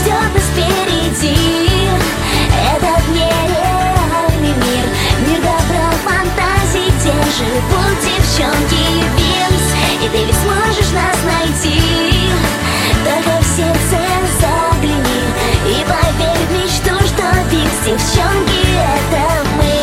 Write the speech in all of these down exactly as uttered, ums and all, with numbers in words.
ждет нас впереди. Этот нереальный мир, мир добра, фантазий, где живут девчонки Винкс. И ты ведь сможешь нас найти, только в сердце загляни и поверь в мечту, что Винкс, девчонки, это мы.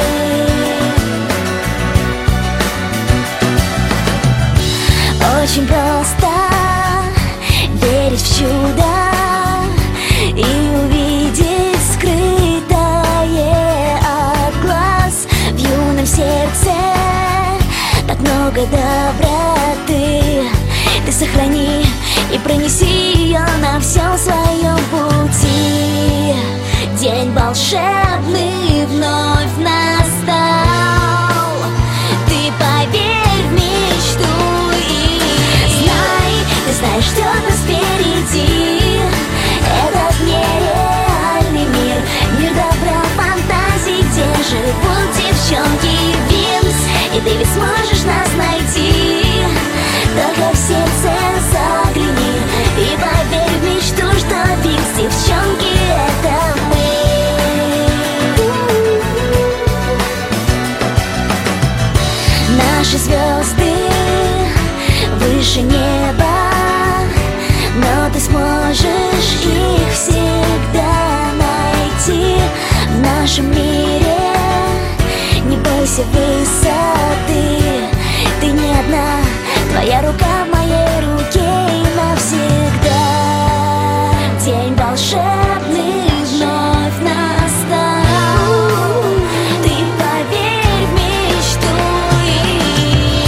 Очень просто верить в чудо и увидеть скрытое от глаз. В юном сердце так много доброты. Ты сохрани и пронеси ее на всем своем пути. День волшебный вновь настал. Ты поверь в мечту и знай, ты знаешь, ждет нас впереди. Этот нереальный мир, мир добра, фантазий, где живут девчонки Винкс. И ты ведь сможешь нас найти, только в сердце загляни и поверь в мечту, что Винкс, девчонки, это мы. Наши звезды выше неба, но ты сможешь их всегда найти. В нашем мире не бойся высоты. Ты не одна, твоя рука в моей руке и навсегда. День волшебный вновь настал. Ты поверь в мечту и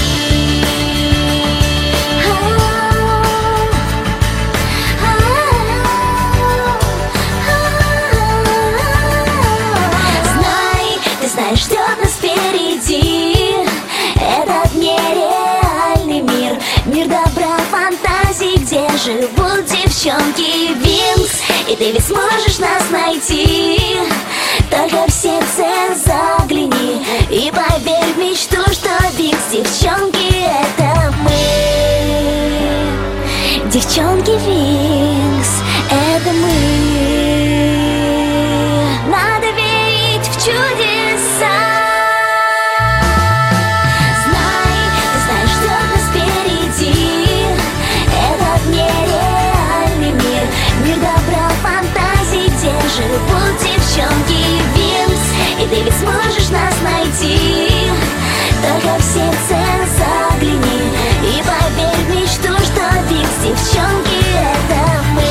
знай, ты знаешь, ждет нас впереди. Этот нереальный мир, мир добра, фантазий, где живут девчонки Винкс. И ты ведь сможешь нас найти, только в сердце загляни и поверь в мечту, что Винкс, девчонки, это мы. Девчонки Винкс, это мы. Надо верить в чудеса. Знай, ты знаешь, ждет нас впереди. Этот нереальный мир, мир добра, фантазий, где живут девчонки Винкс. И ты ведь сможешь нас найти, только в сердце загляни и поверь в мечту, что Винкс, девчонки, это мы.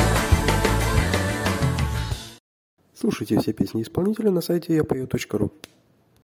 Слушайте все песни исполнителя на сайте я пою точка ру.